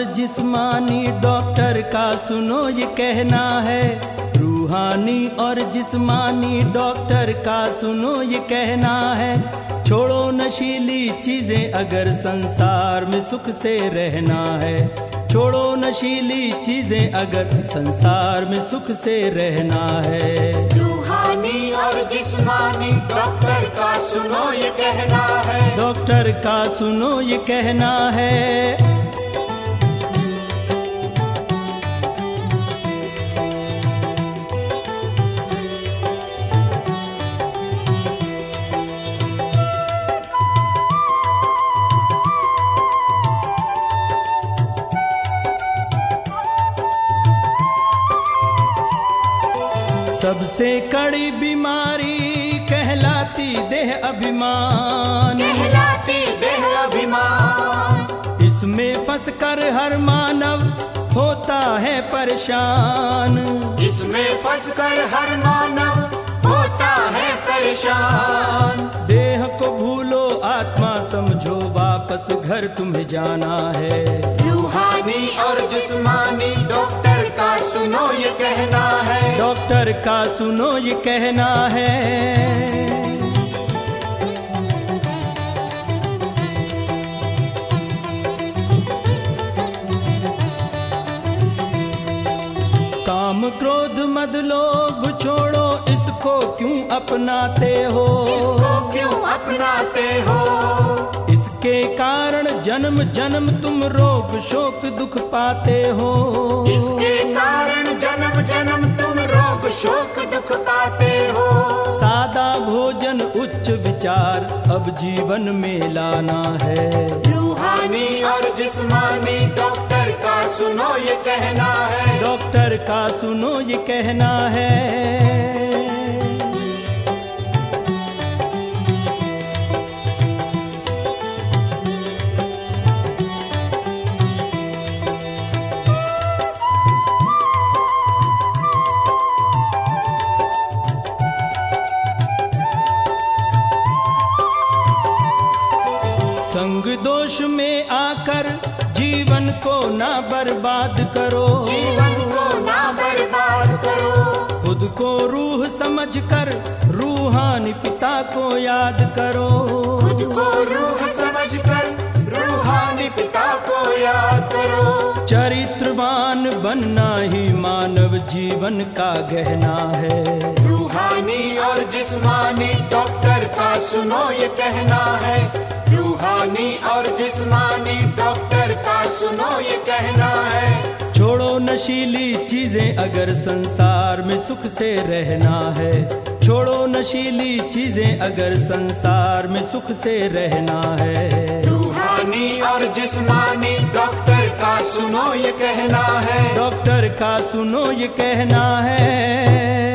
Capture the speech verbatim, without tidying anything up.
जिस्मानी डॉक्टर का सुनो ये कहना है। रूहानी और जिस्मानी डॉक्टर का सुनो ये कहना है। छोड़ो नशीली चीजें अगर संसार में सुख से रहना है। छोड़ो नशीली चीजें अगर संसार में सुख से रहना है। रूहानी और जिस्मानी डॉक्टर का सुनो ये कहना है। डॉक्टर का सुनो ये कहना है। सबसे कड़ी बीमारी कहलाती देह अभिमान। कहलाती देह अभिमान। इसमें फंस कर हर मानव होता है परेशान। इसमें फंस कर हर मानव होता है परेशान। देह को भूलो आत्मा समझो वापस घर तुम्हें जाना है। रूहानी और जिस्मानी डॉक्टर का सुनो ये कहना है। डॉक्टर का सुनो ये कहना है। काम क्रोध मद लोभ छोड़ो इसको क्यों अपनाते हो। इसको क्यों अपनाते हो। इसके कारण जन्म जन्म तुम रोग शोक दुख पाते हो। इसके कारण जन्म जन्म तुम रोग शोक दुख पाते हो। सादा भोजन उच्च विचार अब जीवन में लाना है। रूहानी और जिस्मानी डॉक्टर का सुनो ये कहना है। डॉक्टर का सुनो ये कहना है। संग दोष में आकर जीवन को ना बर्बाद करो। जीवन को ना बर्बाद करो। खुद को रूह समझकर रूहानी पिता को याद करो। खुद को रूह समझकर रूहानी पिता को याद करो। चरित्रवान बनना ही मानव जीवन का गहना है। रूहानी और जिस्मानी डॉक्टर का सुनो ये कहना है। रूहानी और जिस्मानी डॉक्टर का सुनो ये कहना है। छोड़ो नशीली चीजें अगर संसार में सुख से रहना है। छोड़ो नशीली चीजें अगर संसार में सुख से रहना है। रूहानी और जिस्मानी डॉक्टर का सुनो ये कहना है। डॉक्टर का सुनो ये कहना है।